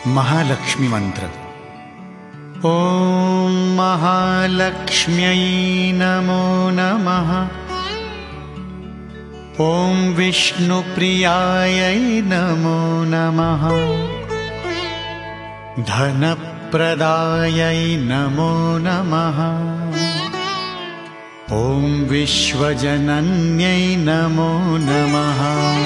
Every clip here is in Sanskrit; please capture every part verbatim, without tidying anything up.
महालक्ष्मी मंत्र। ॐ महालक्ष्म्यै नमो नमः। ॐ विष्णुप्रियायै नमो नमः। धनप्रदायै नमो नमः। ॐ विश्वजनन्यै नमो नमः।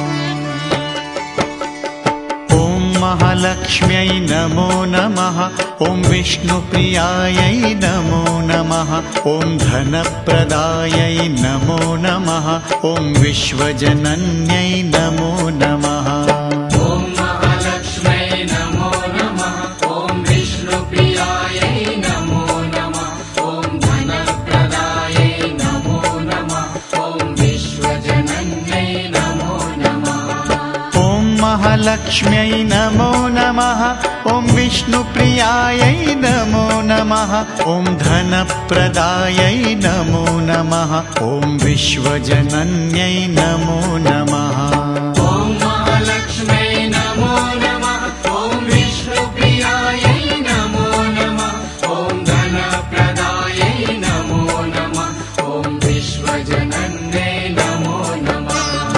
महालक्ष्म्यै नमो नमः। ॐ विष्णुप्रियायै नमो नमः। ॐ धनप्रदायै नमो नमः। ॐ विश्वजनन्यै नमो नमः। ॐ महालक्ष्म्यै नमो नमः। ॐ विष्णुप्रियायै नमो नमः। ॐ धनप्रदायै नमो नमः। ॐ विश्वजनन्यै नमो नमः। ॐ महालक्ष्म्यै नमो नमः। ॐ विष्णुप्रियायै नमो नमः। ॐ धनप्रदायै नमो नमः। ॐ विश्वजनन्यै नमो नमः। ॐ महालक्ष्म्यै नमो नमः। ॐ विष्णुप्रियायै नमो नमः। ॐ धनप्रदायै नमो नमः। ॐ विश्वजनन्यै नमो नमः।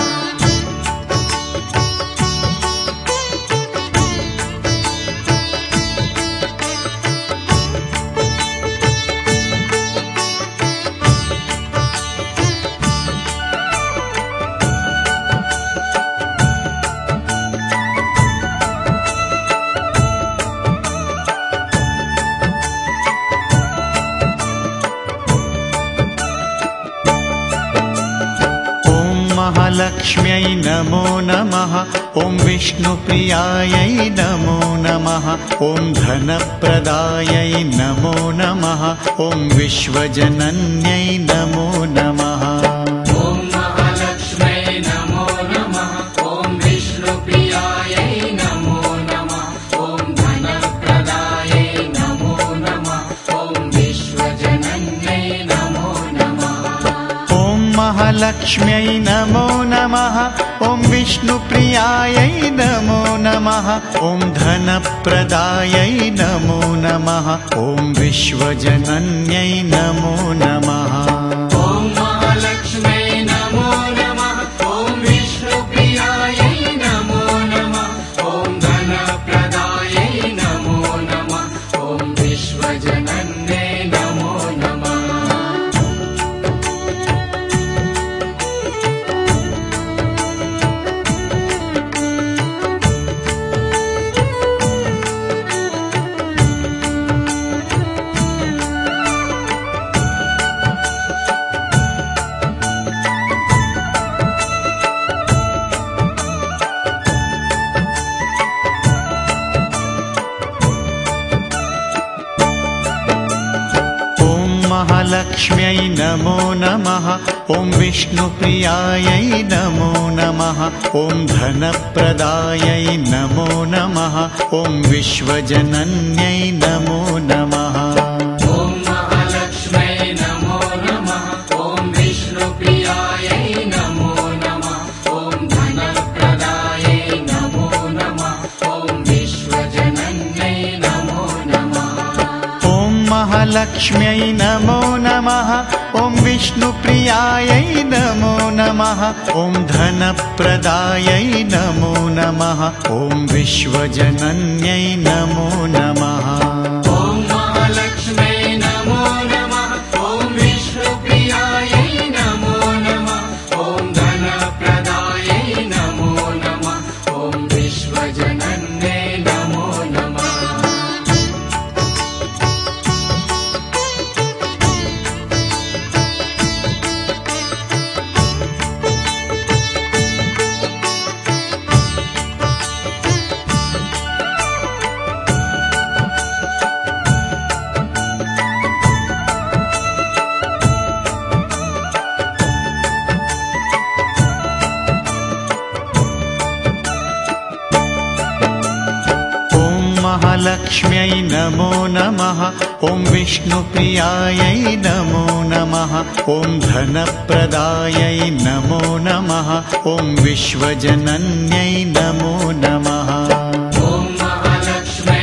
महालक्ष्म्यै नमो नमः। ॐ विष्णुप्रियायै नमो नमः। ॐ धनप्रदायै नमो नमः। ॐ विश्वजनन्यै नमो नमः। ॐ महालक्ष्म्यै नमो नमः। ॐ विष्णुप्रियायै नमो नमः। ॐ धनप्रदायै नमो नमः। ॐ विश्वजनन्यै नमो नमः। ॐ महालक्ष्म्यै नमो नमः। ॐ विष्णुप्रियायै नमो नमः। ॐ धनप्रदायै नमो नमः। ॐ विश्वजनन्यै नमो नमः। ॐ महालक्ष्म्यै नमो नमः। ॐ विष्णुप्रियायै नमो नमः। ॐ धनप्रदायै नमो नमः। ॐ विश्वजनन्यै नमो नमः। महालक्ष्म्यै नमो नमः। ॐ विष्णुप्रियायै नमो नमः। ॐ धनप्रदायै नमो नमः। ॐ विश्वजनन्यै नमो नमः। ॐ महालक्ष्म्यै नमो नमः। ॐ विष्णुप्रियायै नमो नमः। ॐ धनप्रदायै नमो नमः। ॐ विश्वजनन्यै नमो नमः। ॐ महालक्ष्म्यै नमो नमः। ॐ विष्णुप्रियायै नमो नमः। ॐ धनप्रदायै नमो नमः। ॐ विश्वजनन्यै नमो नमः। ॐ महालक्ष्म्यै नमो नमः। ॐ विष्णुप्रियायै नमो नमः। ॐ धनप्रदायै नमो नमः। ॐ विश्वजनन्यै नमो नमः। महालक्ष्म्यै नमो नमः। ॐ विष्णुप्रियायै नमो नमः। ॐ धनप्रदायै नमो नमः। ॐ विश्वजनन्यै नमो नमः। ॐ महालक्ष्म्यै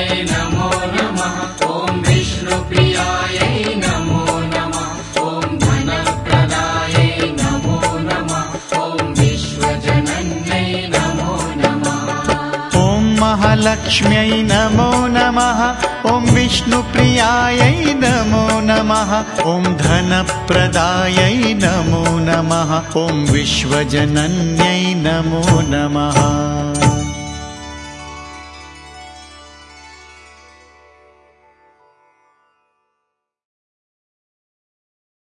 महालक्ष्म्यै नमो नमः। ॐ विष्णुप्रियायै नमो नमः। ॐ धनप्रदायै नमो नमः। ॐ विश्वजनन्यै नमो नमः।